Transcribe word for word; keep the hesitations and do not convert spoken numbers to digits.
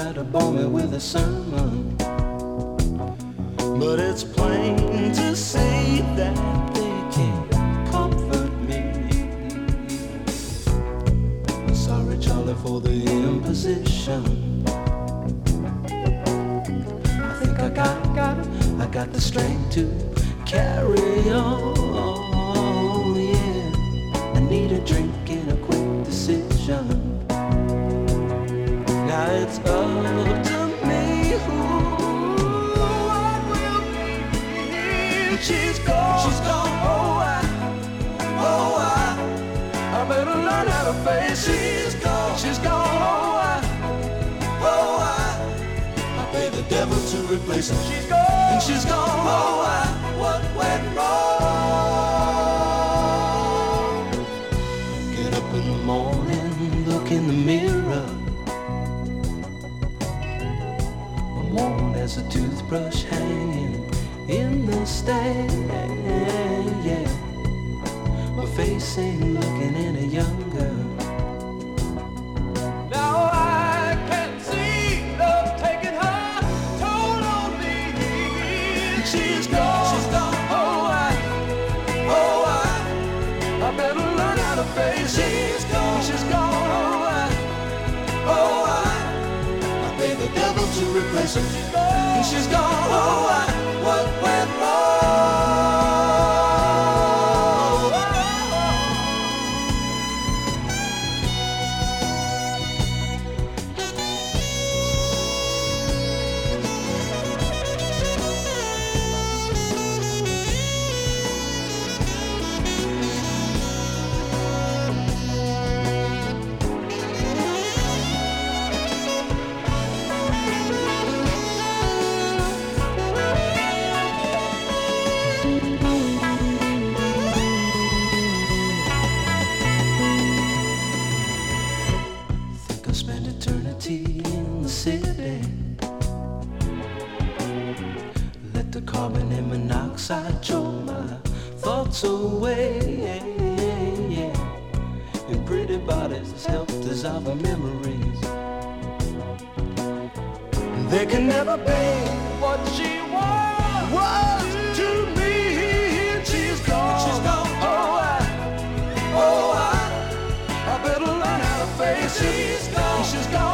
try to bore me with a sermon, but it's plain to see that they can't comfort me. Sorry, Charlie, for the imposition. I think I got, got, I got the strength to carry on. Yeah, I need a drink and a quick decision. Now it's up to me who I will be. She's gone, she's gone. Oh, I, oh, I, I better learn how to face it. She's gone, she's gone. Oh, I, oh, I, I pay the devil to replace her. She's gone, and she's gone. Oh, I, what went wrong? Get up in the morning, look in the mirror. Worn as a toothbrush hanging in the stand, yeah. My face ain't looking any younger. Now I can see love taking her toll on me. She's gone, she's gone. Oh, I, oh, I, I better learn how to face it. She's gone, she's gone. Oh, I, oh, I, I pay the devil to replace her. She's gone, she's gone. Oh, I, what went wrong? In the city, let the carbon and monoxide choke my thoughts away, and pretty bodies help dissolve the memories. They can never be what she was, was to me. She's gone, she's gone. Oh, I, oh, I, I better learn how to face it. She's gone, she's gone.